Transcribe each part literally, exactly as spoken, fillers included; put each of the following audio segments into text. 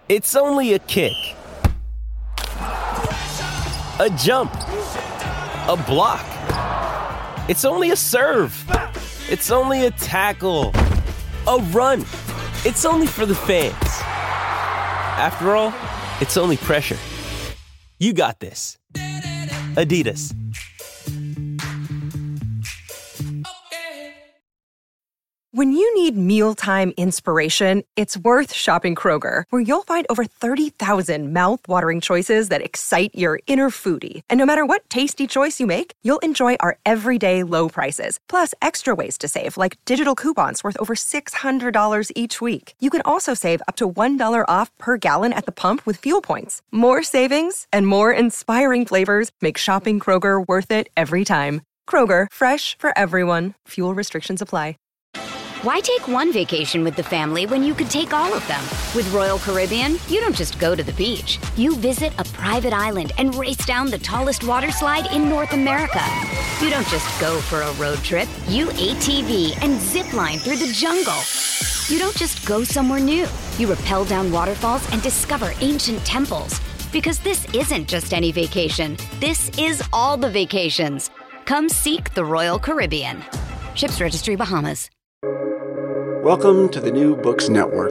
It's only a kick, a jump, a block. It's only a serve. It's only a tackle, a run. It's only for the fans. After all, it's only pressure. You got this. Adidas. When you need mealtime inspiration, it's worth shopping Kroger, where you'll find over thirty thousand mouth-watering choices that excite your inner foodie. And no matter what tasty choice you make, you'll enjoy our everyday low prices, plus extra ways to save, like digital coupons worth over six hundred dollars each week. You can also save up to one dollar off per gallon at the pump with fuel points. More savings and more inspiring flavors make shopping Kroger worth it every time. Kroger, fresh for everyone. Fuel restrictions apply. Why take one vacation with the family when you could take all of them? With Royal Caribbean, you don't just go to the beach. You visit a private island and race down the tallest water slide in North America. You don't just go for a road trip. You A T V and zip line through the jungle. You don't just go somewhere new. You rappel down waterfalls and discover ancient temples. Because this isn't just any vacation. This is all the vacations. Come seek the Royal Caribbean. Ships Registry, Bahamas. Welcome to the New Books Network.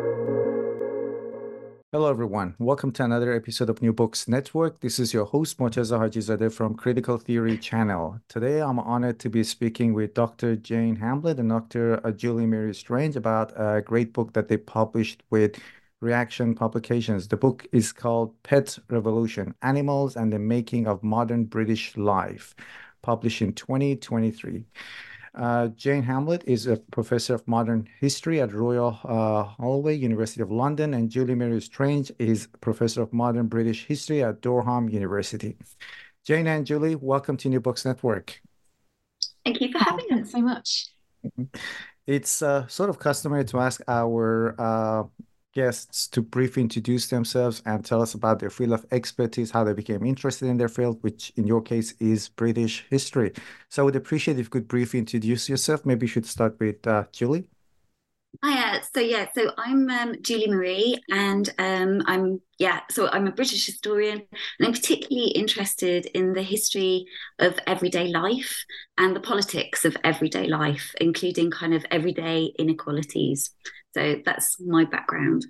Hello, everyone. Welcome to another episode of New Books Network. This is your host, Morteza Hajizadeh from Critical Theory Channel. Today, I'm honored to be speaking with Doctor Jane Hamblett and Doctor Julie Mary Strange about a great book that they published with Reaction Publications. The book is called Pet Revolution: Animals and the Making of Modern British Life, published in twenty twenty-three. Uh, Jane Hamblett is a professor of modern history at Royal uh, Holloway, University of London, and Julie Mary Strange is professor of modern British history at Durham University. Jane and Julie, welcome to New Books Network. Thank you for having us so much. It's uh, sort of customary to ask our uh, guests to briefly introduce themselves and tell us about their field of expertise, how they became interested in their field, which in your case is British history. So I would appreciate if you could briefly introduce yourself. Maybe you should start with uh, Julie. Hiya. So yeah, so I'm um, Julie Marie, and um, I'm yeah, so I'm a British historian, and I'm particularly interested in the history of everyday life and the politics of everyday life, including kind of everyday inequalities. So that's my background.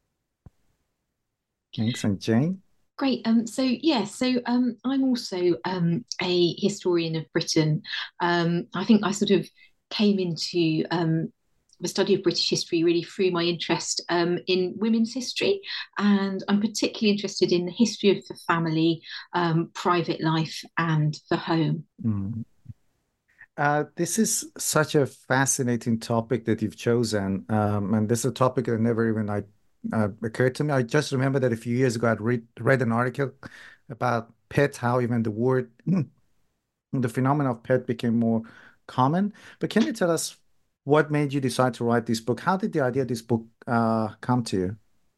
Thanks. And Jane? Great. Um, so yeah, so um, I'm also um, a historian of Britain. Um, I think I sort of came into um, the study of British history really through my interest um, in women's history, and I'm particularly interested in the history of the family, um, private life, and the home. Mm. Uh, this is such a fascinating topic that you've chosen, um, and this is a topic that never even I, uh, occurred to me. I just remember that a few years ago I'd read, read an article about pet, how even the word, the phenomenon of pet became more common. But can you tell us what made you decide to write this book? How did the idea of this book uh, come to you?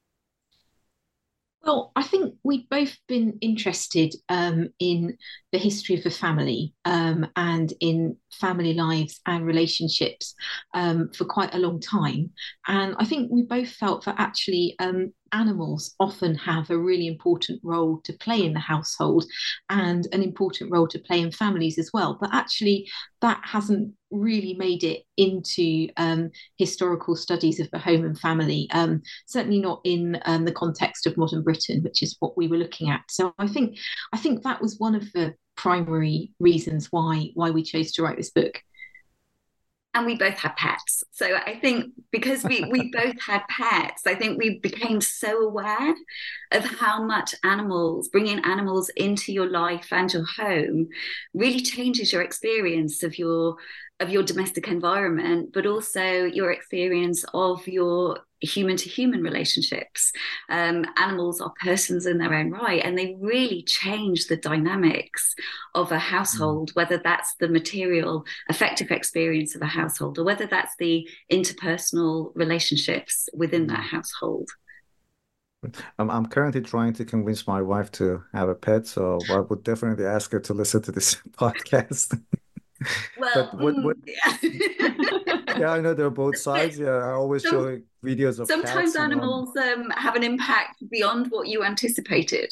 Well, I think we've both been interested um, in the history of the family um, and in family lives and relationships um, for quite a long time. And I think we both felt that actually um, animals often have a really important role to play in the household and an important role to play in families as well. But actually, that hasn't really made it into um, historical studies of the home and family, um, certainly not in um, the context of modern Britain, which is what we were looking at. So I think I think that was one of the primary reasons why why we chose to write this book. And we both had pets. So I think because we, we both had pets, I think we became so aware of how much animals, bringing animals into your life and your home really changes your experience of your of your domestic environment, but also your experience of your human to human relationships. Um, animals are persons in their own right, and they really change the dynamics of a household, whether that's the material, affective experience of a household, or whether that's the interpersonal relationships within that household. Um, I'm currently trying to convince my wife to have a pet, so I would definitely ask her to listen to this podcast. Well, But what, what... mm, yeah. Yeah, I know there are both sides. Yeah, I always Some, show videos of sometimes cats, you know. animals um, have an impact beyond what you anticipated.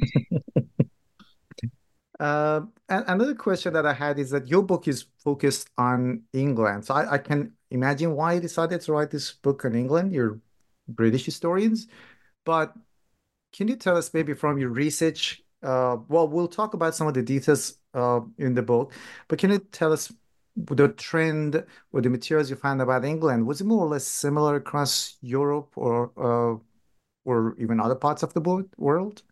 Uh, and another question that I had is that your book is focused on England. So I, I can imagine why you decided to write this book on England. You're British historians. But can you tell us maybe from your research? Uh, well, we'll talk about some of the details uh, in the book, but can you tell us the trend or the materials you found about England? Was it more or less similar across Europe or uh, or even other parts of the world?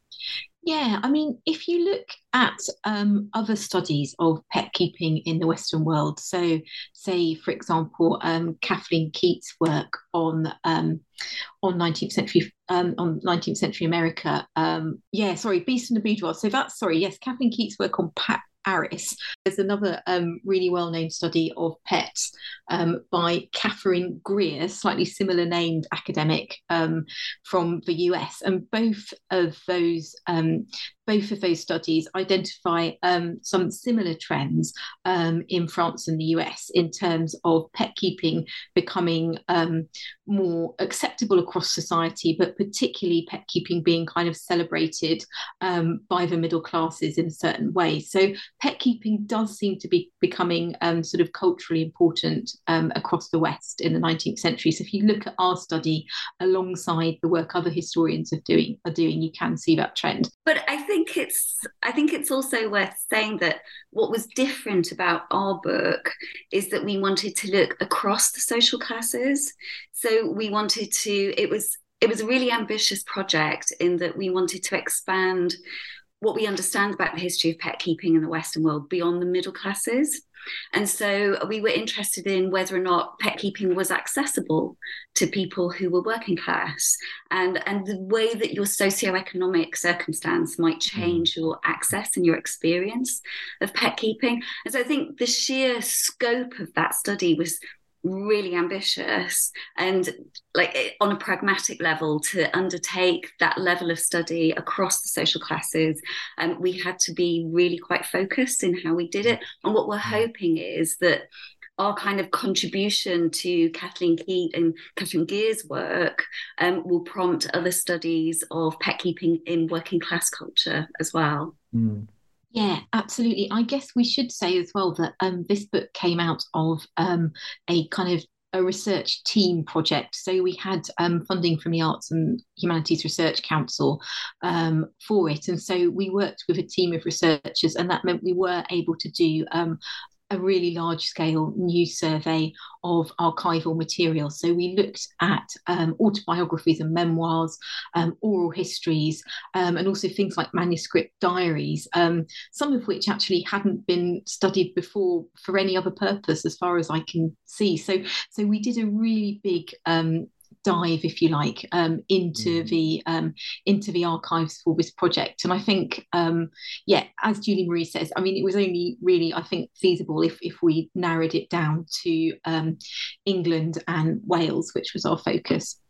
Yeah, I mean, if you look at um, other studies of pet keeping in the Western world, so say, for example, um, Kathleen Keats' work on um, on nineteenth century um, on nineteenth century America, um, yeah, sorry, Beast and the Boudoir. So that's sorry, yes, Kathleen Keats' work on Pat Aris. There's another um, really well-known study of pets um, by Catherine Greer, slightly similar named academic um, from the U S, and both of those um, both of those studies identify um, some similar trends um, in France and the U S in terms of pet keeping becoming um, more acceptable across society, but particularly pet keeping being kind of celebrated um, by the middle classes in a certain way. So pet keeping does seem to be becoming um, sort of culturally important um, across the West in the nineteenth century. So if you look at our study alongside the work other historians are doing, are doing, you can see that trend. But I think it's I think it's also worth saying that what was different about our book is that we wanted to look across the social classes. So we wanted to, it was it was a really ambitious project in that we wanted to expand what we understand about the history of pet keeping in the Western world beyond the middle classes. And so we were interested in whether or not pet keeping was accessible to people who were working class, and, and the way that your socioeconomic circumstance might change your access and your experience of pet keeping. And so I think the sheer scope of that study was really ambitious, and like on a pragmatic level, to undertake that level of study across the social classes, and um, we had to be really quite focused in how we did it. And what we're hoping is that our kind of contribution to Kathleen Keat and Catherine Greer's work um, will prompt other studies of pet keeping in working class culture as well. Mm. Yeah, absolutely. I guess we should say as well that um, this book came out of um, a kind of a research team project. So we had um, funding from the Arts and Humanities Research Council um, for it. And so we worked with a team of researchers, and that meant we were able to do um, a really large scale new survey of archival material. So we looked at um, autobiographies and memoirs, um, oral histories, um, and also things like manuscript diaries, um, some of which actually hadn't been studied before for any other purpose, as far as I can see. So, so we did a really big um, dive, if you like, um, into mm. the um, into the archives for this project. And I think, um, yeah, as Julie Marie says, I mean, it was only really, I think, feasible if if we narrowed it down to um, England and Wales, which was our focus.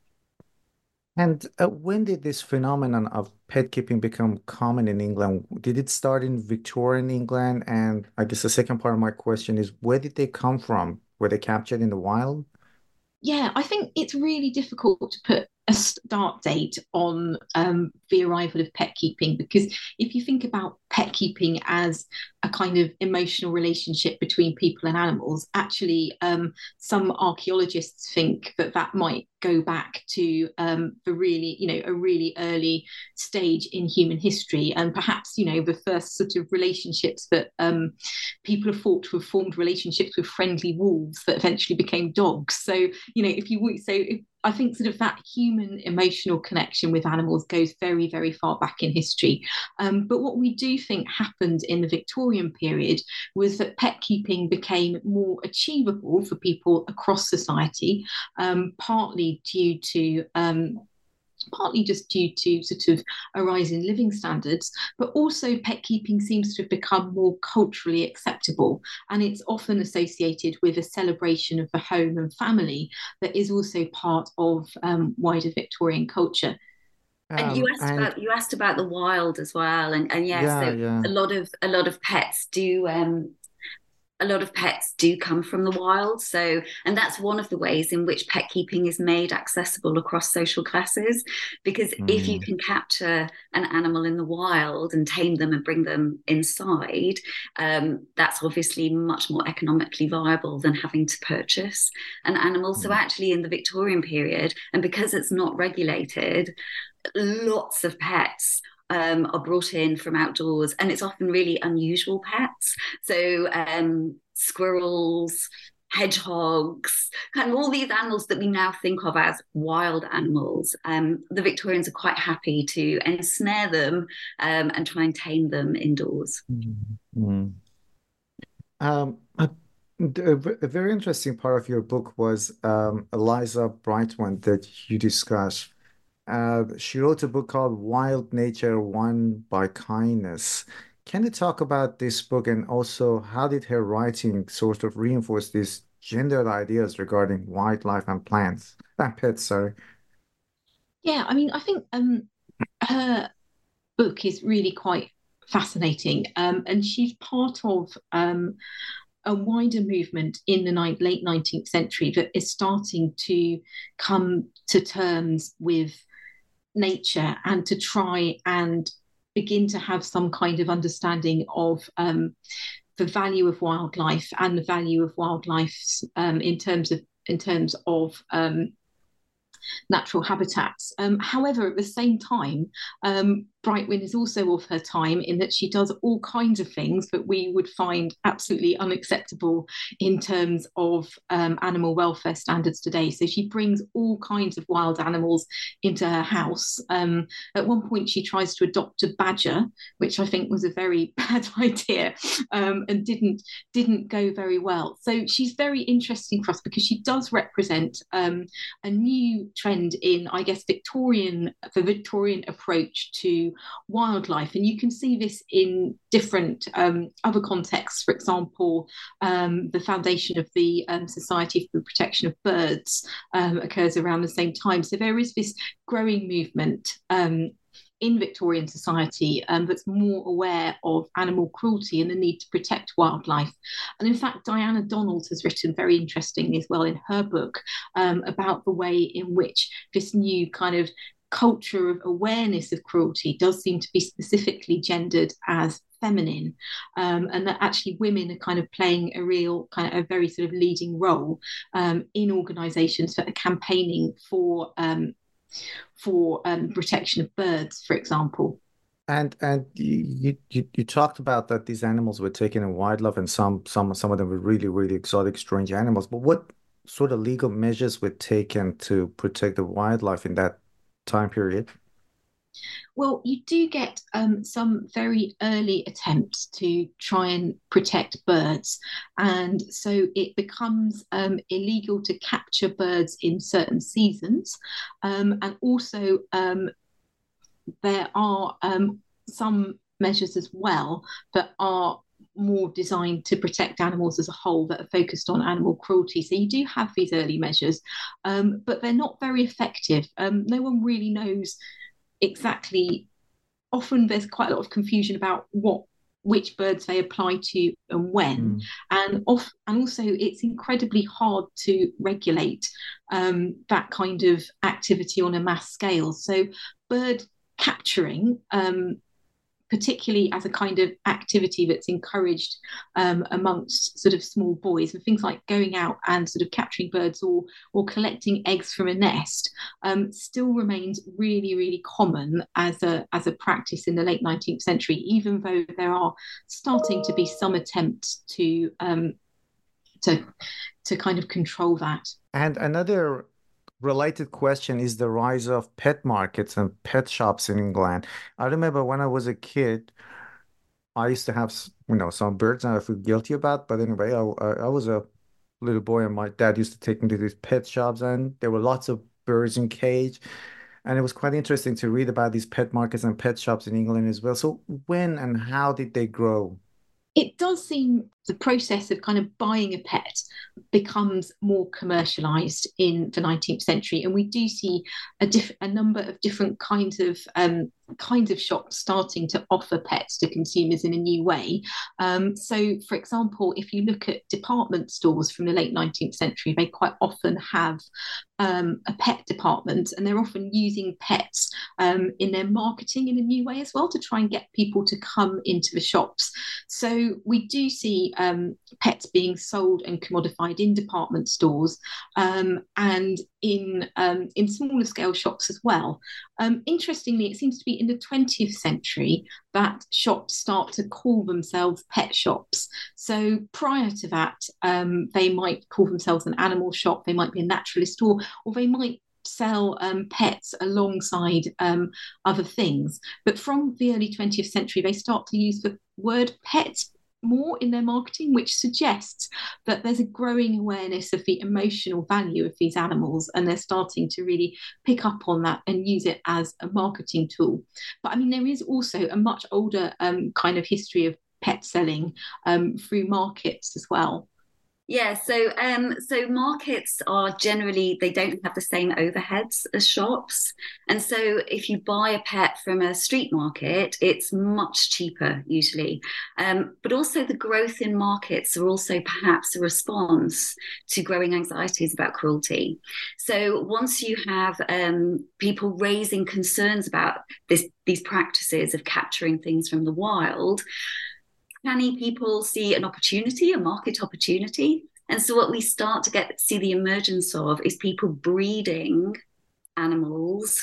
And uh, when did this phenomenon of pet keeping become common in England? Did it start in Victorian England? And I guess the second part of my question is, where did they come from? Were they captured in the wild? Yeah, I think it's really difficult to put a start date on um, the arrival of pet keeping, because if you think about pet keeping as a kind of emotional relationship between people and animals, actually um, some archaeologists think that that might go back to um, the really, you know, a really early stage in human history, and perhaps, you know, the first sort of relationships that um, people have thought to have formed relationships with friendly wolves that eventually became dogs. So, you know, if you would, so if, I think sort of that human emotional connection with animals goes very, very far back in history. Um, but what we do think happened in the Victorian period was that pet keeping became more achievable for people across society, um, partly due to um, partly just due to sort of a rise in living standards, but also pet keeping seems to have become more culturally acceptable. And it's often associated with a celebration of the home and family that is also part of um, wider Victorian culture. And you asked um, and about you asked about the wild as well, and and yes, yeah, so yeah. a lot of a lot of pets do um, a lot of pets do come from the wild. So, and that's one of the ways in which pet keeping is made accessible across social classes. Because mm. if you can capture an animal in the wild and tame them and bring them inside, um, that's obviously much more economically viable than having to purchase an animal. Mm. So actually in the Victorian period, and because it's not regulated, lots of pets Um, are brought in from outdoors, and it's often really unusual pets. So um, squirrels, hedgehogs, kind of all these animals that we now think of as wild animals. Um, the Victorians are quite happy to ensnare them um, and try and tame them indoors. Mm-hmm. Um, a, a very interesting part of your book was um, Eliza Brightman that you discussed. Uh, she wrote a book called Wild Nature Won by Kindness. Can you talk about this book, and also how did her writing sort of reinforce these gendered ideas regarding wildlife and plants and pets, sorry? Yeah, I mean, I think um, her book is really quite fascinating, um, and she's part of um, a wider movement in the ni- late nineteenth century that is starting to come to terms with nature and to try and begin to have some kind of understanding of um, the value of wildlife and the value of wildlife um, in terms of in terms of um, natural habitats. Um, however, at the same time, um, Brightman is also of her time in that she does all kinds of things that we would find absolutely unacceptable in terms of um, animal welfare standards today. So she brings all kinds of wild animals into her house. Um, at one point, she tries to adopt a badger, which I think was a very bad idea um, and didn't didn't go very well. So she's very interesting for us because she does represent um, a new trend in, I guess, Victorian the Victorian approach to wildlife, and you can see this in different um, other contexts. For example, um, the foundation of the um, Society for the Protection of Birds um, occurs around the same time. So there is this growing movement um, in Victorian society um, that's more aware of animal cruelty and the need to protect wildlife. And in fact, Diana Donald has written very interestingly as well in her book um, about the way in which this new kind of culture of awareness of cruelty does seem to be specifically gendered as feminine, um, and that actually women are kind of playing a real kind of a very sort of leading role um, in organisations that are campaigning for um, for um, protection of birds, for example. And and you, you you talked about that these animals were taken in wildlife, and some some some of them were really really exotic, strange animals. But what sort of legal measures were taken to protect the wildlife in that time period? Well, you do get um, some very early attempts to try and protect birds. And so it becomes um, illegal to capture birds in certain seasons. Um, and also, um, there are um, some measures as well that are more designed to protect animals as a whole, that are focused on animal cruelty. So you do have these early measures, um, but they're not very effective. Um, no one really knows exactly. Often there's quite a lot of confusion about what which birds they apply to and when, mm. and off, and also it's incredibly hard to regulate um, that kind of activity on a mass scale. So bird capturing, um, particularly as a kind of activity that's encouraged um, amongst sort of small boys, and things like going out and sort of capturing birds or or collecting eggs from a nest, um, still remains really, really common as a as a practice in the late nineteenth century, even though there are starting to be some attempts to um, to to kind of control that. And another related question is the rise of pet markets and pet shops in England. I remember when I was a kid, I used to have, you know, some birds and I feel guilty about. But anyway, I, I was a little boy and my dad used to take me to these pet shops, and there were lots of birds in cage. And it was quite interesting to read about these pet markets and pet shops in England as well. So when and how did they grow? It does seem the process of kind of buying a pet becomes more commercialized in the nineteenth century, and we do see a, diff- a number of different kinds of um, kinds of shops starting to offer pets to consumers in a new way. Um, so, for example, if you look at department stores from the late nineteenth century, they quite often have um, a pet department, and they're often using pets um, in their marketing in a new way as well to try and get people to come into the shops. So we do see um, pets being sold and commodified in department stores um, and in um, in smaller scale shops as well. Um, interestingly, it seems to be in the twentieth century that shops start to call themselves pet shops. So prior to that, um, they might call themselves an animal shop, they might be a naturalist store, or they might sell um, pets alongside um, other things. But from the early twentieth century, they start to use the word pets more in their marketing, which suggests that there's a growing awareness of the emotional value of these animals, and they're starting to really pick up on that and use it as a marketing tool. But I mean, there is also a much older um, kind of history of pet selling um, through markets as well. Yeah, so um, so markets are generally, they don't have the same overheads as shops. And so if you buy a pet from a street market, it's much cheaper usually. Um, but also the growth in markets are also perhaps a response to growing anxieties about cruelty. So once you have um, people raising concerns about this, these practices of capturing things from the wild, canny people see an opportunity, a market opportunity. And so what we start to get see the emergence of is people breeding animals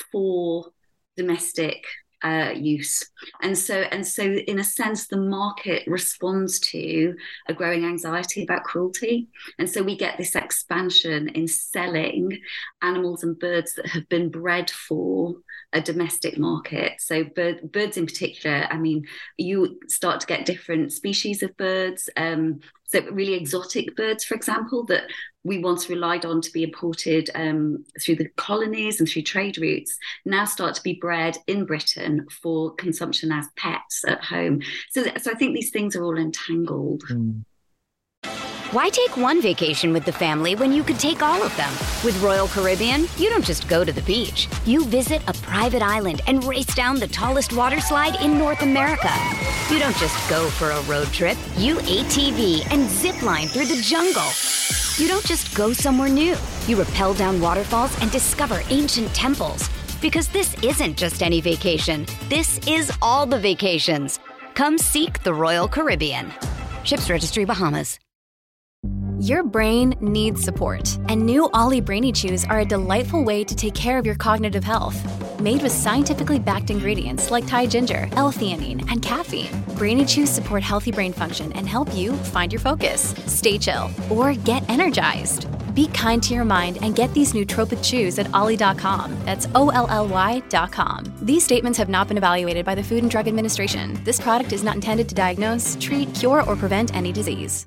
for domestic uh, use. And so, and so in a sense, the market responds to a growing anxiety about cruelty. And so we get this expansion in selling animals and birds that have been bred for a domestic market. So bird, birds in particular, I mean, you start to get different species of birds. Um, so really exotic birds, for example, that we once relied on to be imported um, through the colonies and through trade routes, now start to be bred in Britain for consumption as pets at home. So, so I think these things are all entangled. Mm. Why take one vacation with the family when you could take all of them? With Royal Caribbean, you don't just go to the beach. You visit a private island and race down the tallest water slide in North America. You don't just go for a road trip. You A T V and zip line through the jungle. You don't just go somewhere new. You rappel down waterfalls and discover ancient temples. Because this isn't just any vacation. This is all the vacations. Come seek the Royal Caribbean. Ships Registry, Bahamas. Your brain needs support, and new Ollie Brainy Chews are a delightful way to take care of your cognitive health. Made with scientifically backed ingredients like Thai ginger, L-theanine, and caffeine, Brainy Chews support healthy brain function and help you find your focus, stay chill, or get energized. Be kind to your mind and get these nootropic chews at ollie dot com. That's O L L Y dot com. These statements have not been evaluated by the Food and Drug Administration. This product is not intended to diagnose, treat, cure, or prevent any disease.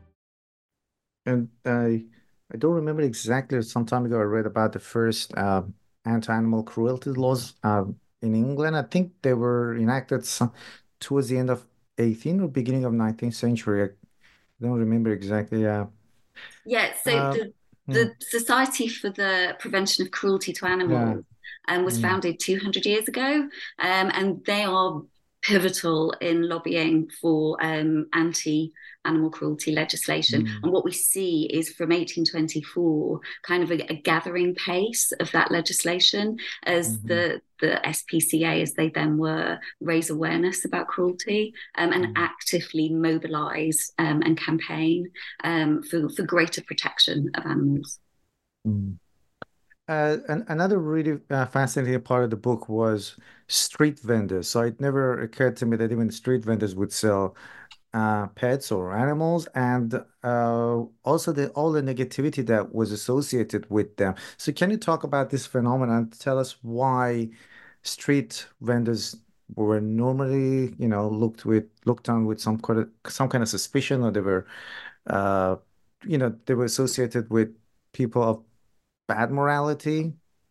And I, I don't remember exactly. Some time ago, I read about the first uh, anti-animal cruelty laws uh, in England. I think they were enacted some, towards the end of eighteenth or beginning of nineteenth century. I don't remember exactly. Yeah. Yeah. So Uh, the the Society for the Prevention of Cruelty to Animals um, was Mm. founded two hundred years ago, um, and they are pivotal in lobbying for um, anti-animal cruelty legislation. Mm. And what we see is from eighteen twenty-four, kind of a, a gathering pace of that legislation as Mhm. the, the S P C A, as they then were, raise awareness about cruelty um, and Mm. actively mobilise um, and campaign um, for, for greater protection of animals. Mm. Uh, an, another really uh, fascinating part of the book was street vendors. So it never occurred to me that even street vendors would sell uh, pets or animals, and uh, also the all the negativity that was associated with them. So can you talk about this phenomenon? Tell us why street vendors were normally, you know, looked with looked on with some kind of some kind of suspicion, or they were, uh, you know, they were associated with people of bad morality.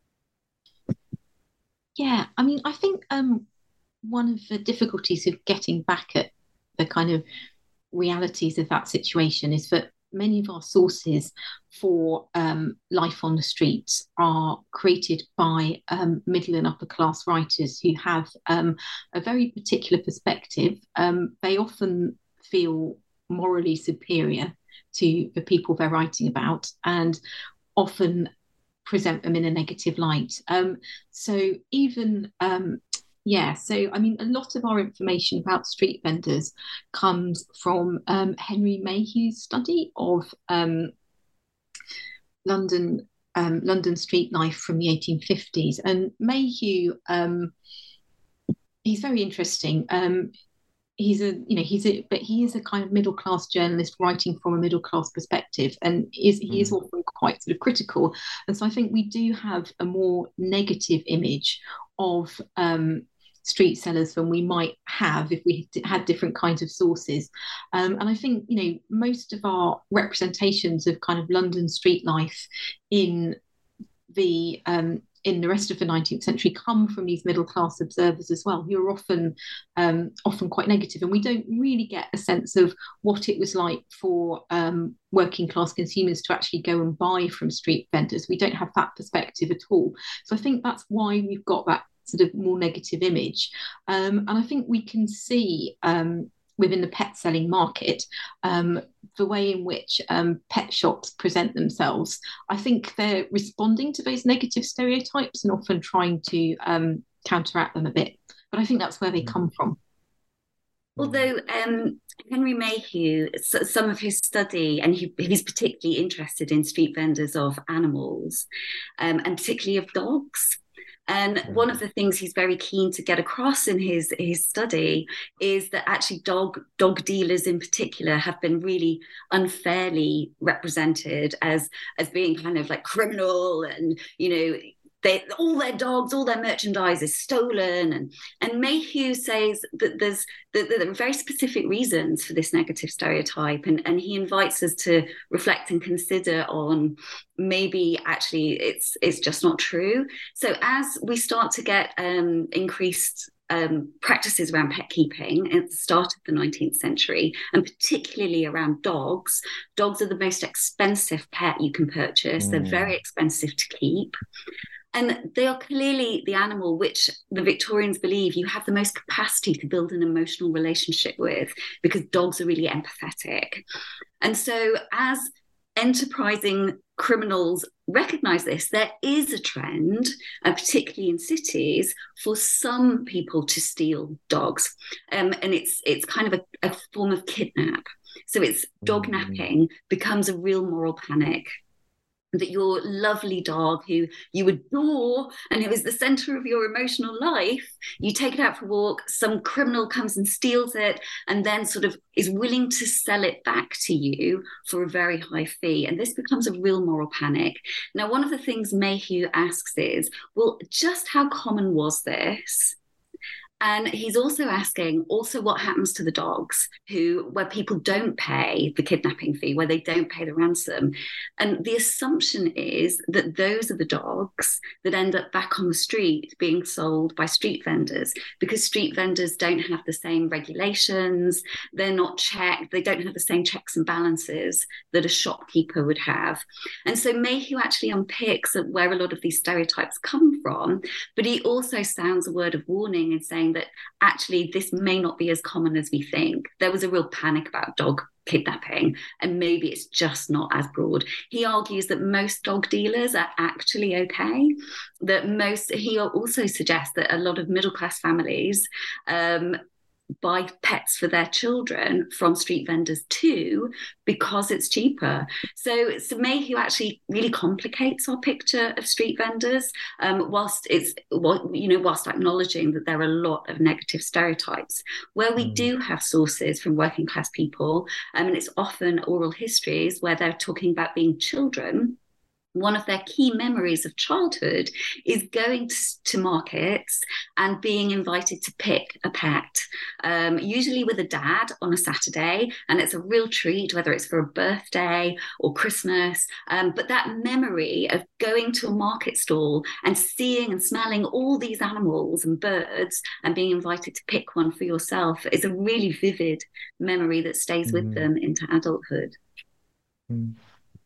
Yeah, I mean, I think um, one of the difficulties of getting back at the kind of realities of that situation is that many of our sources for um, life on the streets are created by um, middle and upper class writers who have um, a very particular perspective. Um, they often feel morally superior to the people they're writing about, and often present them in a negative light. Um, so even um, Yeah, so I mean, a lot of our information about street vendors comes from um, Henry Mayhew's study of um, London um, London street life from the eighteen fifties. And Mayhew, um, he's very interesting. Um, he's a, you know, he's a, but he is a kind of middle class journalist writing from a middle class perspective, and is he is often quite sort of critical. And so I think we do have a more negative image of um, street sellers than we might have if we had different kinds of sources. Um, and I think, you know, most of our representations of kind of London street life in the um, in the rest of the nineteenth century come from these middle class observers as well, who are often um, often quite negative, and we don't really get a sense of what it was like for um, working class consumers to actually go and buy from street vendors. We don't have that perspective at all. So I think that's why we've got that sort of more negative image. Um, and I think we can see um, within the pet selling market, um, the way in which um, pet shops present themselves. I think they're responding to those negative stereotypes and often trying to um, counteract them a bit. But I think that's where they come from. Although um, Henry Mayhew, some of his study, and he, he's particularly interested in street vendors of animals, um, and particularly of dogs. And one of the things he's very keen to get across in his, his study is that actually dog dog dealers in particular have been really unfairly represented as, as being kind of like criminal, and, you know, They, all their dogs, all their merchandise is stolen. And, and Mayhew says that there's that there are very specific reasons for this negative stereotype. And, and he invites us to reflect and consider on maybe actually it's it's just not true. So as we start to get um, increased um, practices around pet keeping at the start of the nineteenth century, and particularly around dogs, dogs are the most expensive pet you can purchase. Mm. They're very expensive to keep. And they are clearly the animal which the Victorians believe you have the most capacity to build an emotional relationship with, because dogs are really empathetic. And so as enterprising criminals recognize this, there is a trend, uh, particularly in cities, for some people to steal dogs. Um, and it's it's kind of a, a form of kidnap. So it's dog napping becomes a real moral panic. That your lovely dog who you adore and who is the center of your emotional life, you take it out for a walk, some criminal comes and steals it, and then sort of is willing to sell it back to you for a very high fee. And this becomes a real moral panic. Now, one of the things Mayhew asks is, well, just how common was this? And he's also asking, also what happens to the dogs who, where people don't pay the kidnapping fee, where they don't pay the ransom. And the assumption is that those are the dogs that end up back on the street being sold by street vendors, because street vendors don't have the same regulations. They're not checked. They don't have the same checks and balances that a shopkeeper would have. And so Mayhew actually unpicks where a lot of these stereotypes come from, but he also sounds a word of warning in saying that actually this may not be as common as we think. There was a real panic about dog kidnapping, and maybe it's just not as broad. He argues that most dog dealers are actually okay, that most, he also suggests that a lot of middle-class families um, buy pets for their children from street vendors too, because it's cheaper. So, so Mayhew actually really complicates our picture of street vendors, um, whilst it's, well, you know, whilst acknowledging that there are a lot of negative stereotypes. Where we mm. do have sources from working class people, um, and it's often oral histories where they're talking about being children, one of their key memories of childhood is going to, to markets and being invited to pick a pet, um, usually with a dad on a Saturday. And it's a real treat, whether it's for a birthday or Christmas. Um, but that memory of going to a market stall and seeing and smelling all these animals and birds and being invited to pick one for yourself is a really vivid memory that stays mm. with them into adulthood. Mm.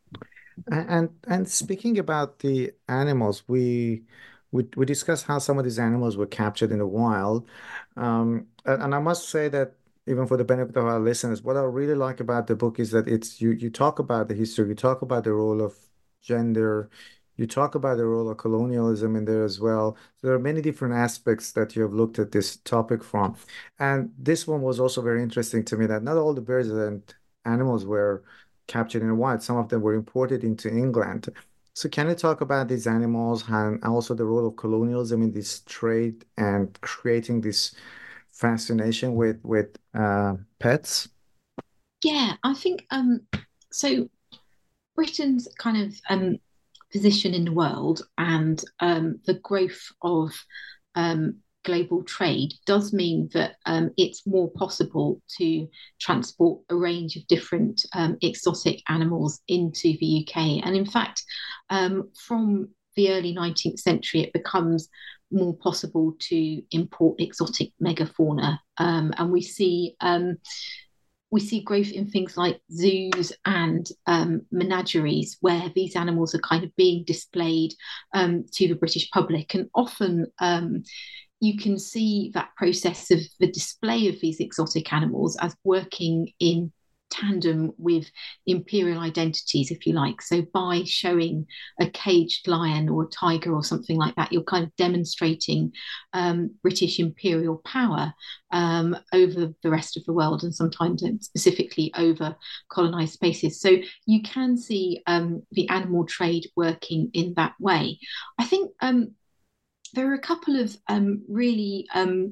And and speaking about the animals, we we we discussed how some of these animals were captured in the wild, um, and, and I must say that even for the benefit of our listeners, what I really like about the book is that it's you you talk about the history, you talk about the role of gender, you talk about the role of colonialism in there as well. So there are many different aspects that you have looked at this topic from, and this one was also very interesting to me that not all the birds and animals were captured in the wild. Some of them were imported into England. So can you talk about these animals and also the role of colonialism in this trade and creating this fascination with with uh, pets? Yeah, I think um, so. Britain's kind of um, position in the world and um, the growth of um, global trade does mean that um, it's more possible to transport a range of different um, exotic animals into the U K. And in fact, um, from the early nineteenth century, it becomes more possible to import exotic megafauna. Um, and we see um, we see growth in things like zoos and um, menageries, where these animals are kind of being displayed um, to the British public. And often um, you can see that process of the display of these exotic animals as working in tandem with imperial identities, if you like. So by showing a caged lion or a tiger or something like that, you're kind of demonstrating um, British imperial power um, over the rest of the world, and sometimes specifically over colonized spaces. So you can see um, the animal trade working in that way. I think um, there are a couple of um, really um,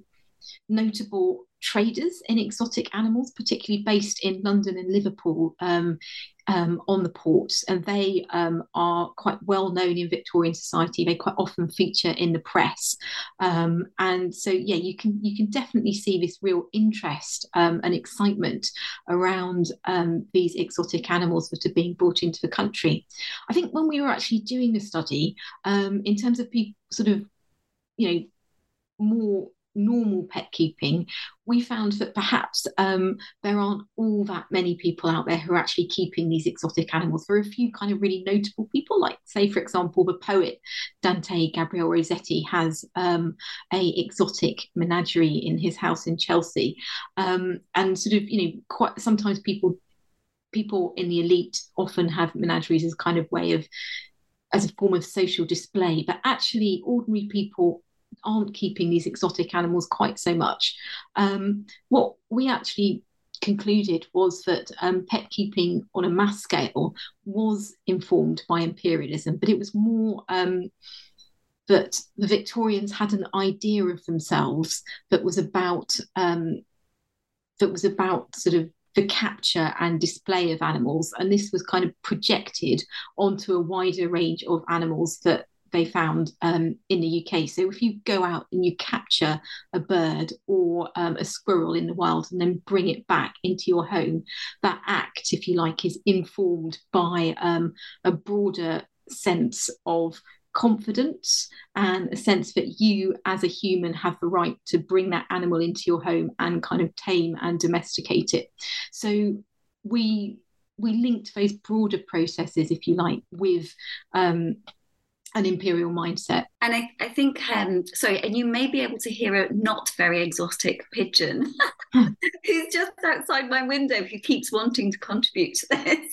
notable traders in exotic animals, particularly based in London and Liverpool um, um, on the ports, and they um, are quite well known in Victorian society. They quite often feature in the press, um, and so yeah, you can you can definitely see this real interest um, and excitement around um, these exotic animals that are being brought into the country. I think when we were actually doing the study, um, in terms of people sort of, you know, more normal pet keeping, we found that perhaps um, there aren't all that many people out there who are actually keeping these exotic animals. There are a few kind of really notable people, like, say, for example, the poet Dante Gabriel Rossetti has um, a exotic menagerie in his house in Chelsea, um, and sort of, you know, quite sometimes people people in the elite often have menageries as kind of way of as a form of social display, but actually ordinary people aren't keeping these exotic animals quite so much. Um, what we actually concluded was that um, pet keeping on a mass scale was informed by imperialism, but it was more um, that the Victorians had an idea of themselves that was about um, that was about sort of the capture and display of animals, and this was kind of projected onto a wider range of animals that they found um, in the U K. So if you go out and you capture a bird or um, a squirrel in the wild and then bring it back into your home, that act, if you like, is informed by um, a broader sense of confidence and a sense that you as a human have the right to bring that animal into your home and kind of tame and domesticate it. So we we linked those broader processes, if you like, with um, an imperial mindset. And I, I think, um, sorry, and you may be able to hear a not very exotic pigeon who's just outside my window who keeps wanting to contribute to this.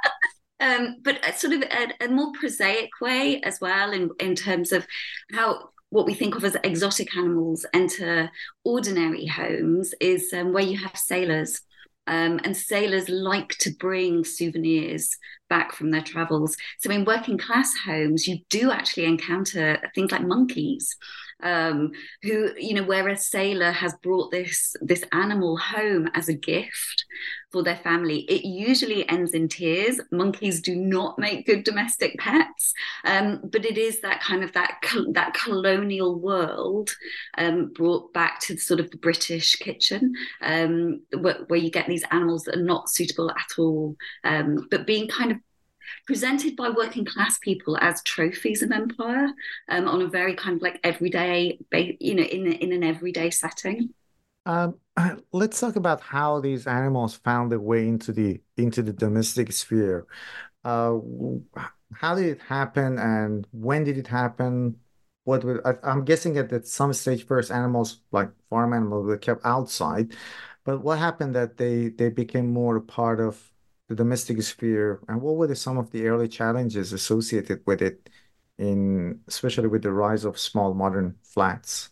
um, but a sort of a, a more prosaic way as well in, in terms of how what we think of as exotic animals enter ordinary homes is um, where you have sailors. Um, and sailors like to bring souvenirs back from their travels. So in working class homes, you do actually encounter things like monkeys. um, who, you know, where a sailor has brought this this animal home as a gift for their family. It usually ends in tears. Monkeys do not make good domestic pets, um, but it is that kind of that that colonial world um, brought back to sort of the British kitchen, um, where, where you get these animals that are not suitable at all, um, but being kind of presented by working class people as trophies of empire, um, on a very kind of like everyday, you know, in in an everyday setting. Um, let's talk about how these animals found their way into the into the domestic sphere. Uh, how did it happen, and when did it happen? What would, I, I'm guessing that at some stage first animals like farm animals were kept outside, but what happened that they they became more a part of the domestic sphere, and what were the, some of the early challenges associated with it, in especially with the rise of small modern flats?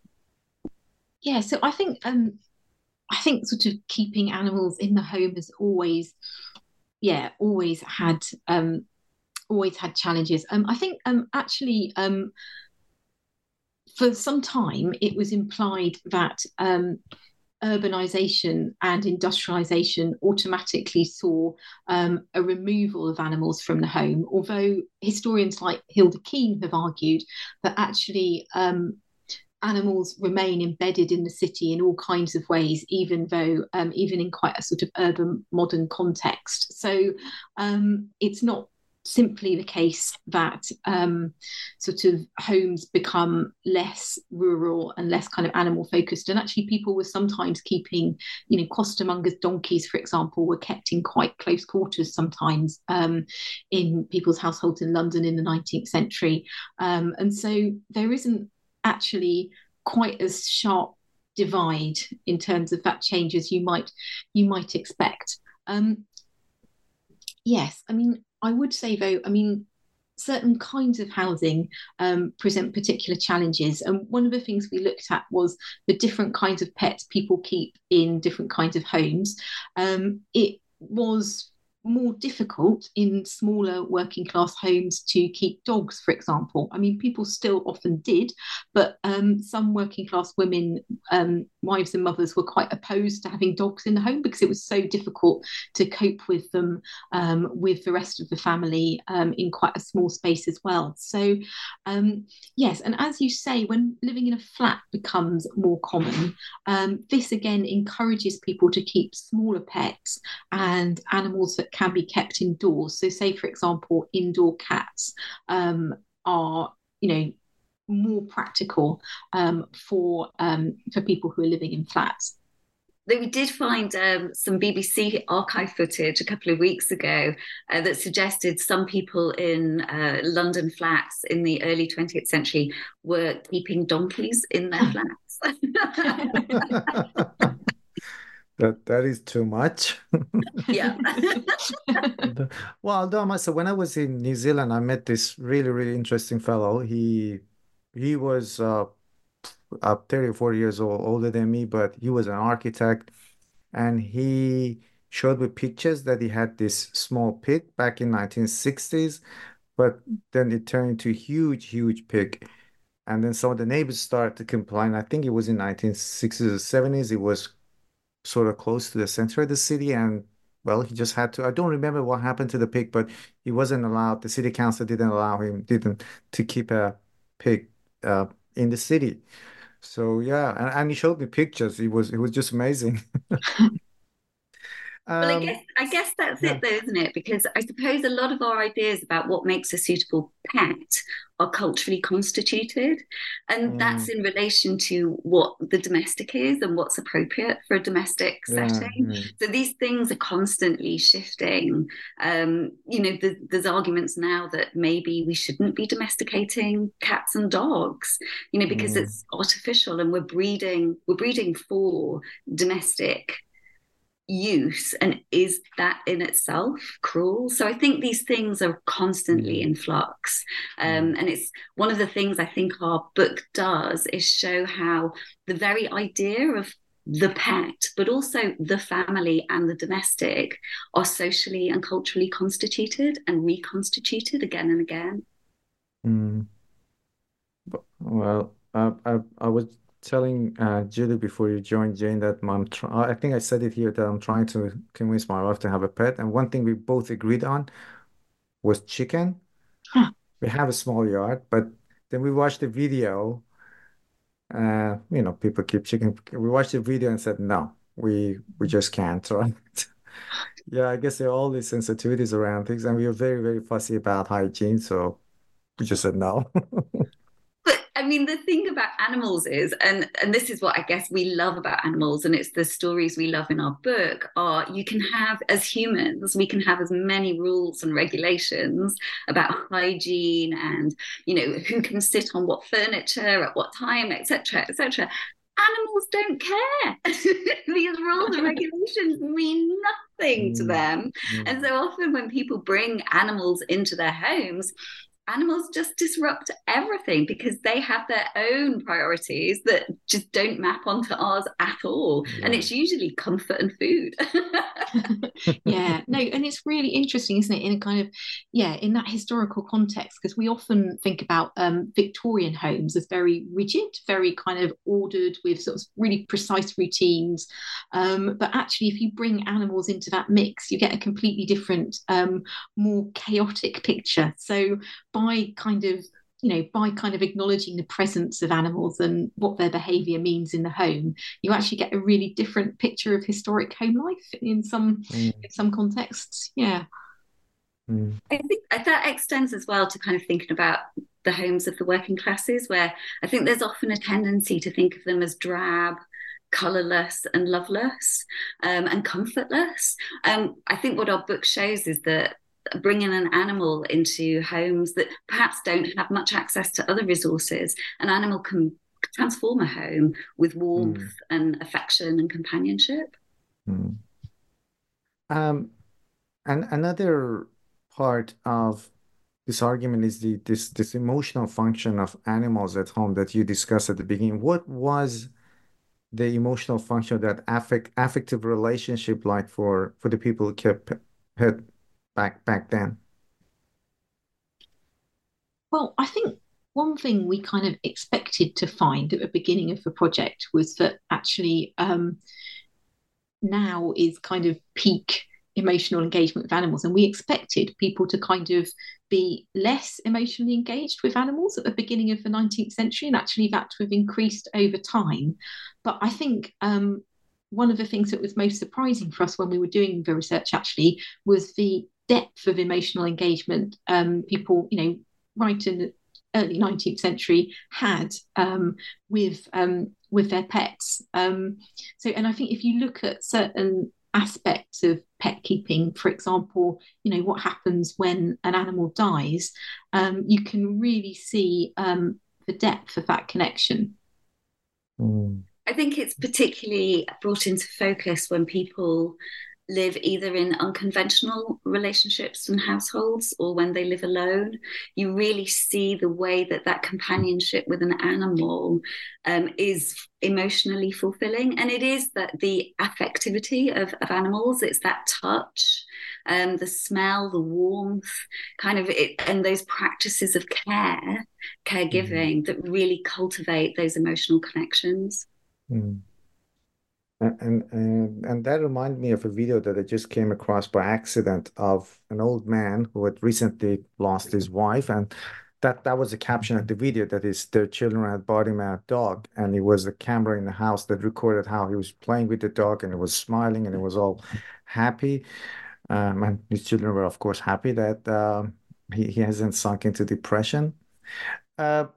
Yeah, so I think um, I think sort of keeping animals in the home has always, yeah, always had um, always had challenges. Um, I think um, actually um, for some time it was implied that um, urbanization and industrialization automatically saw um, a removal of animals from the home, although historians like Hilda Keane have argued that actually um, animals remain embedded in the city in all kinds of ways, even though um, even in quite a sort of urban modern context. So um, it's not simply the case that um, sort of homes become less rural and less kind of animal focused. And actually people were sometimes keeping, you know, costermongers' donkeys, for example, were kept in quite close quarters sometimes um, in people's households in London in the nineteenth century. Um, and so there isn't actually quite as sharp divide in terms of that change as you might you might expect. Um, yes, I mean, I would say though, I mean, certain kinds of housing um, present particular challenges. And one of the things we looked at was the different kinds of pets people keep in different kinds of homes. Um, it was more difficult in smaller working class homes to keep dogs, for example. I mean, people still often did, but um, some working class women, um, wives and mothers, were quite opposed to having dogs in the home because it was so difficult to cope with them um, with the rest of the family um, in quite a small space as well. So, um, yes, and as you say, when living in a flat becomes more common, um, this again encourages people to keep smaller pets and animals that can be kept indoors. So say, for example, indoor cats um, are, you know, more practical um, for um, for people who are living in flats. We did find um, some B B C archive footage a couple of weeks ago uh, that suggested some people in uh, London flats in the early twentieth century were keeping donkeys in their flats. That that is too much. Yeah. Well, although I must say, when I was in New Zealand, I met this really, really interesting fellow. He he was uh, uh thirty or forty years old, older than me, but he was an architect, and he showed me pictures that he had this small pig back in nineteen sixties, but then it turned into a huge, huge pig. And then some of the neighbors started to complain. I think it was in nineteen sixties or seventies. It was sort of close to the center of the city, and well, he just had to. I don't remember what happened to the pig, but he wasn't allowed. The city council didn't allow him, didn't to keep a pig uh, in the city. So yeah, and, and he showed me pictures. It was it was just amazing. Well, I Um, guess I guess that's yeah. it, though, isn't it? Because I suppose a lot of our ideas about what makes a suitable pet are culturally constituted, and that's Mm, in relation to what the domestic is and what's appropriate for a domestic yeah, setting. yeah. So these things are constantly shifting. Um, you know, the, there's arguments now that maybe we shouldn't be domesticating cats and dogs, you know, because Mm, it's artificial and we're breeding we're breeding for domestic use, and is that in itself cruel? So I think these things are constantly mm, in flux, um, mm, and it's one of the things I think our book does is show how the very idea of the pet, but also the family and the domestic, are socially and culturally constituted and reconstituted again and again. mm. Well, Uh, I, I was telling uh, Julie before you joined, Jane, that I'm tr I think I said it here that I'm trying to convince my wife to have a pet. And one thing we both agreed on was chicken. Huh. We have a small yard, but then we watched the video. Uh, you know, people keep chicken. We watched the video and said, no, we we just can't, right? Yeah, I guess there are all these sensitivities around things, and we are very, very fussy about hygiene, so we just said no. But I mean, the thing about animals is, and and this is what I guess we love about animals, and it's the stories we love in our book, are you can have, as humans, we can have as many rules and regulations about hygiene and, you know, who can sit on what furniture at what time, et cetera, et cetera. Animals don't care. These rules and regulations mean nothing to them. Mm. And so often when people bring animals into their homes, animals just disrupt everything because they have their own priorities that just don't map onto ours at all. Yeah. And it's usually comfort and food. Yeah, no, and it's really interesting, isn't it, in a kind of, yeah, in that historical context, because we often think about um, Victorian homes as very rigid, very kind of ordered with sort of really precise routines. Um, but actually, if you bring animals into that mix, you get a completely different, um, more chaotic picture. So by kind of you know, by kind of acknowledging the presence of animals and what their behaviour means in the home, you actually get a really different picture of historic home life in some Mm. in some contexts. Yeah. Mm. I think that extends as well to kind of thinking about the homes of the working classes, where I think there's often a tendency to think of them as drab, colourless and loveless, um, and comfortless. Um, I think what our book shows is that bringing an animal into homes that perhaps don't have much access to other resources, an animal can transform a home with warmth Mm. and affection and companionship. Mm. Um, and another part of this argument is the this this emotional function of animals at home that you discussed at the beginning. What was the emotional function of that affect affective relationship like for for the people who kept pet back back then? Well, I think one thing we kind of expected to find at the beginning of the project was that actually um, now is kind of peak emotional engagement with animals. And we expected people to kind of be less emotionally engaged with animals at the beginning of the nineteenth century, and actually that to have increased over time. But I think um, one of the things that was most surprising for us when we were doing the research actually was the depth of emotional engagement um, people, you know, right in the early nineteenth century had um, with um, with their pets. Um, so, and I think if you look at certain aspects of pet keeping, for example, you know, what happens when an animal dies, um, you can really see um, the depth of that connection. Mm. I think it's particularly brought into focus when people live either in unconventional relationships and households or when they live alone. You really see the way that that companionship with an animal um, is emotionally fulfilling. And it is that the affectivity of, of animals, it's that touch, um, the smell, the warmth, kind of it, and those practices of care, caregiving mm. that really cultivate those emotional connections. Mm. And, and and that reminded me of a video that I just came across by accident of an old man who had recently lost his wife, and that that was a caption of the video, that is their children had bought him a dog, and it was a camera in the house that recorded how he was playing with the dog, and it was smiling, and it was all happy, um, and his children were of course happy that um, he, he hasn't sunk into depression. Uh,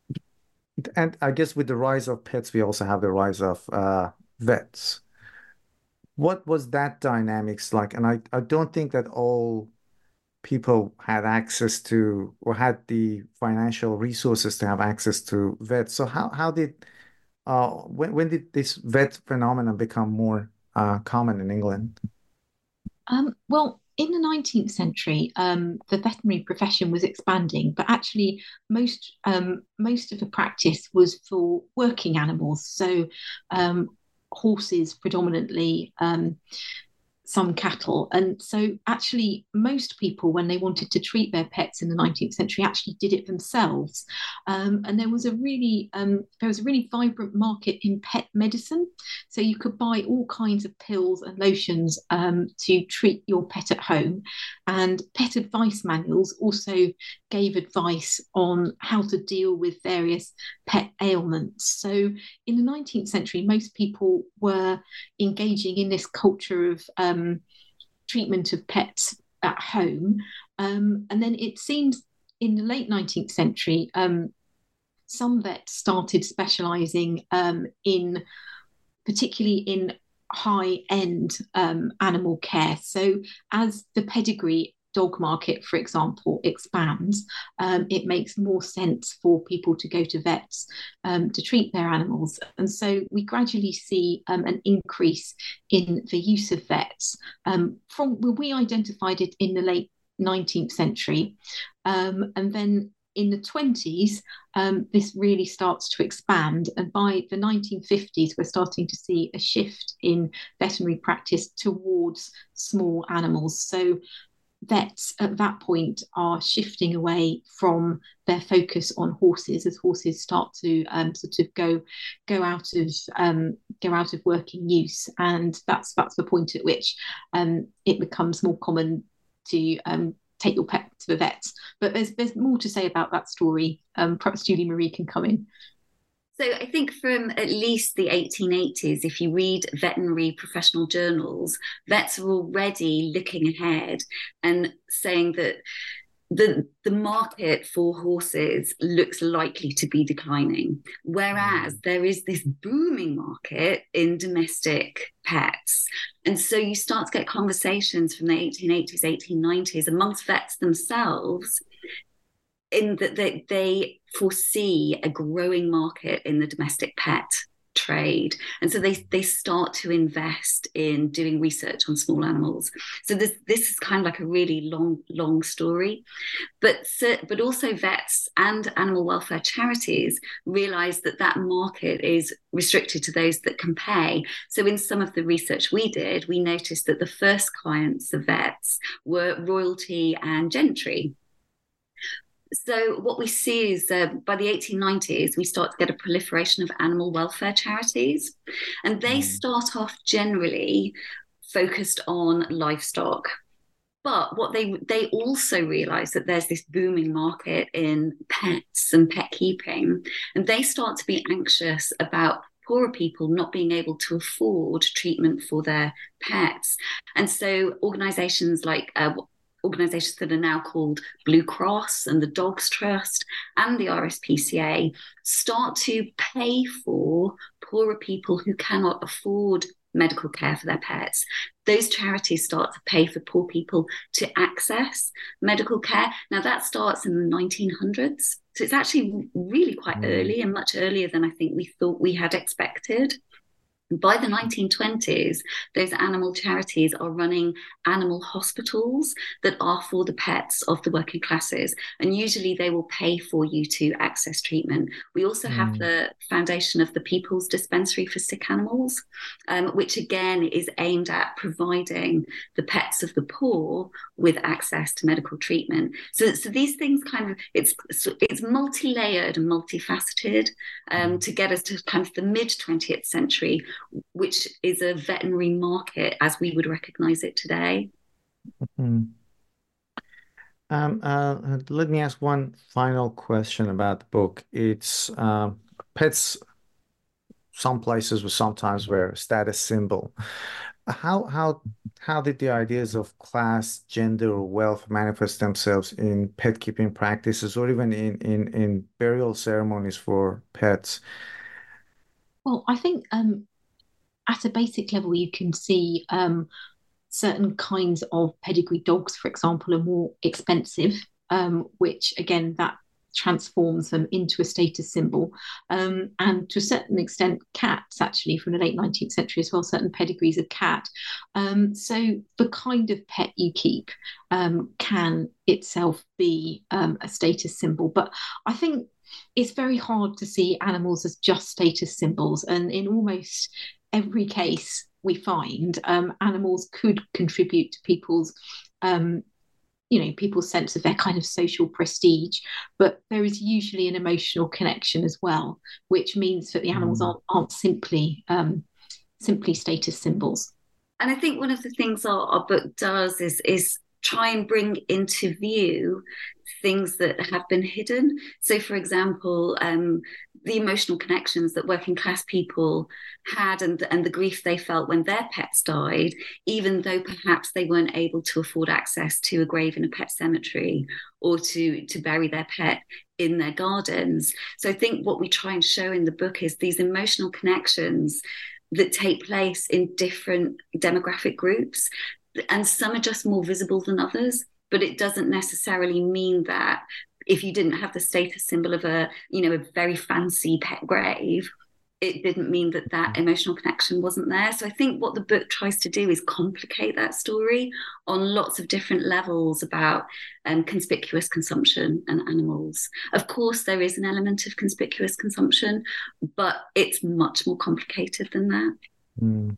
and I guess with the rise of pets, we also have the rise of uh, vets. What was that dynamics like? And I, I don't think that all people had access to or had the financial resources to have access to vets. So how how did uh when when did this vet phenomenon become more uh, common in England? Um, well, in the nineteenth century, um, the veterinary profession was expanding, but actually most um, most of the practice was for working animals. So um, horses predominantly. Um, some cattle. And so actually most people, when they wanted to treat their pets in the nineteenth century, actually did it themselves. Um, and there was a really um, there was a really vibrant market in pet medicine. So you could buy all kinds of pills and lotions um, to treat your pet at home. And pet advice manuals also gave advice on how to deal with various pet ailments. So in the nineteenth century, most people were engaging in this culture of um, treatment of pets at home. Um, and then it seems in the late nineteenth century, um, some vets started specialising um, in, particularly in high-end um, animal care. So as the pedigree dog market, for example, expands, um, it makes more sense for people to go to vets um, to treat their animals. And so we gradually see um, an increase in the use of vets. Um, from when we identified it in the late nineteenth century, um, and then in the twenties, um, this really starts to expand. And by the nineteen fifties, we're starting to see a shift in veterinary practice towards small animals. So vets at that point are shifting away from their focus on horses as horses start to um, sort of go go out of um, go out of working use, and that's that's the point at which um, it becomes more common to um, take your pet to the vets. But there's there's more to say about that story. Um, perhaps Julie Marie can come in. So I think from at least the eighteen eighties, if you read veterinary professional journals, vets are already looking ahead and saying that the, the market for horses looks likely to be declining, whereas there is this booming market in domestic pets. And so you start to get conversations from the eighteen eighties, eighteen nineties amongst vets themselves, in that they, they foresee a growing market in the domestic pet trade. And so they they start to invest in doing research on small animals. So this this is kind of like a really long, long story. But, but also vets and animal welfare charities realize that that market is restricted to those that can pay. So in some of the research we did, we noticed that the first clients of vets were royalty and gentry. So what we see is uh, by the eighteen nineties, we start to get a proliferation of animal welfare charities. And they start off generally focused on livestock. But what they they also realize that there's this booming market in pets and pet keeping. And they start to be anxious about poorer people not being able to afford treatment for their pets. And so organizations like uh, organisations that are now called Blue Cross and the Dogs Trust and the R S P C A start to pay for poorer people who cannot afford medical care for their pets. Those charities start to pay for poor people to access medical care. Now that starts in the nineteen hundreds. So it's actually really quite mm. early, and much earlier than I think we thought we had expected. By the nineteen twenties, those animal charities are running animal hospitals that are for the pets of the working classes. And usually they will pay for you to access treatment. We also mm. have the foundation of the People's Dispensary for Sick Animals, um, which again is aimed at providing the pets of the poor with access to medical treatment. So, so these things kind of, it's it's multi-layered and multifaceted um, to get us to kind of the mid-twentieth century, which is a veterinary market as we would recognize it today. Mm-hmm. Um, uh, let me ask one final question about the book. It's uh, pets, some places were sometimes were a status symbol. How how how did the ideas of class, gender, or wealth manifest themselves in pet keeping practices, or even in in in burial ceremonies for pets? Well, I think um, at a basic level, you can see um, certain kinds of pedigree dogs, for example, are more expensive, um, which again, that transforms them into a status symbol. Um, and to a certain extent, cats actually from the late nineteenth century as well, certain pedigrees of cat. Um, so the kind of pet you keep um, can itself be um, a status symbol. But I think it's very hard to see animals as just status symbols. And in almost every case, we find, um, animals could contribute to people's um, you know, people's sense of their kind of social prestige, but there is usually an emotional connection as well, which means that the animals aren't, aren't simply um, simply status symbols. And I think one of the things our, our book does is is try and bring into view things that have been hidden. So, for example, um, the emotional connections that working class people had and, and the grief they felt when their pets died, even though perhaps they weren't able to afford access to a grave in a pet cemetery or to, to bury their pet in their gardens. So I think what we try and show in the book is these emotional connections that take place in different demographic groups. And some are just more visible than others, but it doesn't necessarily mean that if you didn't have the status symbol of a, you know, a very fancy pet grave, it didn't mean that that emotional connection wasn't there. So I think what the book tries to do is complicate that story on lots of different levels about um, conspicuous consumption and animals. Of course, there is an element of conspicuous consumption, but it's much more complicated than that. Mm.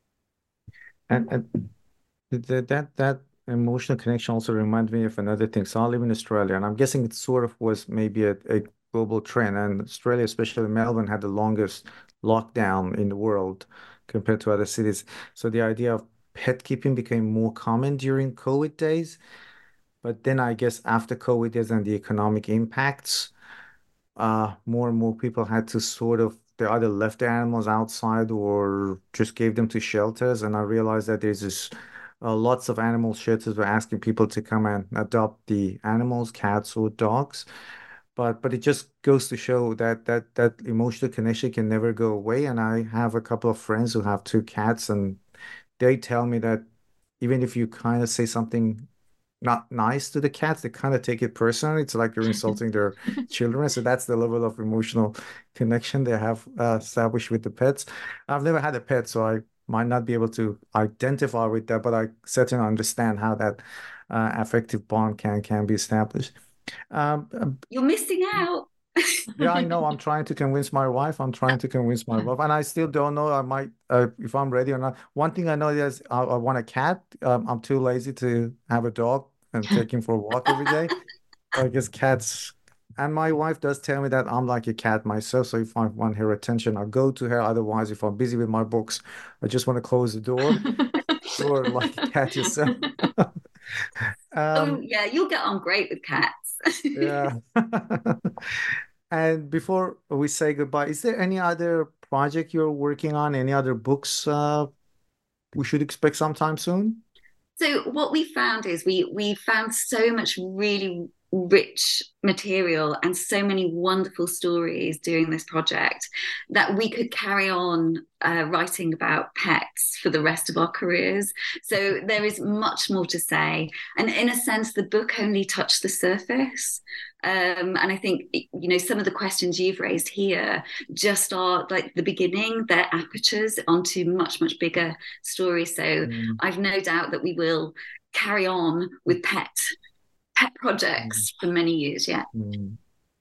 And, and that that that emotional connection also reminds me of another thing. So I live in Australia, and I'm guessing it sort of was maybe a, a global trend. And Australia, especially Melbourne, had the longest lockdown in the world compared to other cities. So the idea of pet keeping became more common during COVID days. But then I guess after COVID days and the economic impacts, uh, more and more people had to sort of they either left the animals outside or just gave them to shelters. And I realized that there's this uh, lots of animal shelters were asking people to come and adopt the animals, cats or dogs. But but it just goes to show that that that emotional connection can never go away. And I have a couple of friends who have two cats, and they tell me that even if you kind of say something not nice to the cats, they kind of take it personally. It's like you're insulting their children. So that's the level of emotional connection they have uh, established with the pets. I've never had a pet, so I might not be able to identify with that, but I certainly understand how that uh, affective bond can can be established. Um, You're missing out. yeah, I know. I'm trying to convince my wife. I'm trying to convince my wife, and I still don't know. I might, uh, if I'm ready or not. One thing I know is I, I want a cat. Um, I'm too lazy to have a dog and take him for a walk every day. So I guess cats. And my wife does tell me that I'm like a cat myself. So if I want her attention, I'll go to her. Otherwise, if I'm busy with my books, I just want to close the door. Or like a cat yourself. Oh um, yeah, you'll get on great with cats. yeah. And before we say goodbye, is there any other project you're working on? Any other books uh, we should expect sometime soon? So what we found is we we found so much really rich material and so many wonderful stories during this project that we could carry on uh, writing about pets for the rest of our careers. So there is much more to say. And in a sense, the book only touched the surface. Um, and I think, you know, some of the questions you've raised here just are like the beginning, they're apertures onto much, much bigger stories. So mm. I've no doubt that we will carry on with pet pet projects mm. for many years yet. Mm.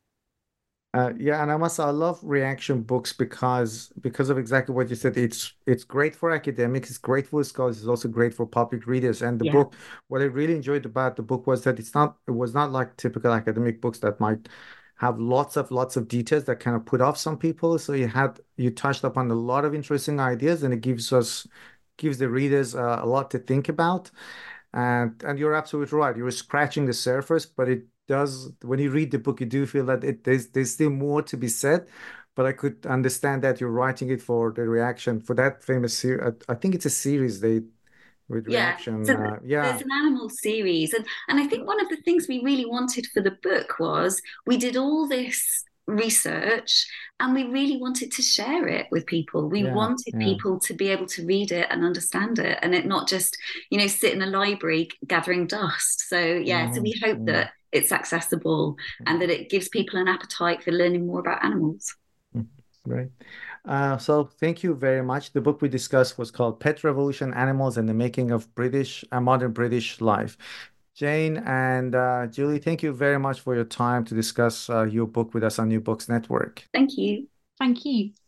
Uh, yeah, and I must say, I love reaction books because because of exactly what you said. It's it's great for academics, it's great for scholars, it's also great for public readers. And the yeah. book, what I really enjoyed about the book was that it's not it was not like typical academic books that might have lots of lots of details that kind of put off some people. So you had you touched upon a lot of interesting ideas, and it gives us gives the readers uh, a lot to think about. And and you're absolutely right. You were scratching the surface, but it does, when you read the book, you do feel that it there's there's still more to be said. But I could understand that you're writing it for the reaction for that famous series. I, I think it's a series they with yeah. reaction. So uh, yeah, there's an animal series, and and I think one of the things we really wanted for the book was we did all this research and we really wanted to share it with people. We yeah, wanted yeah. people to be able to read it and understand it, and it not just, you know, sit in a library gathering dust. So yeah, mm-hmm. so we hope mm-hmm. that it's accessible and that it gives people an appetite for learning more about animals. Great. Uh, so thank you very much. The book we discussed was called Pet Revolution: Animals and the Making of British uh, Modern British Life. Jane and uh, Julie, thank you very much for your time to discuss uh, your book with us on New Books Network. Thank you. Thank you.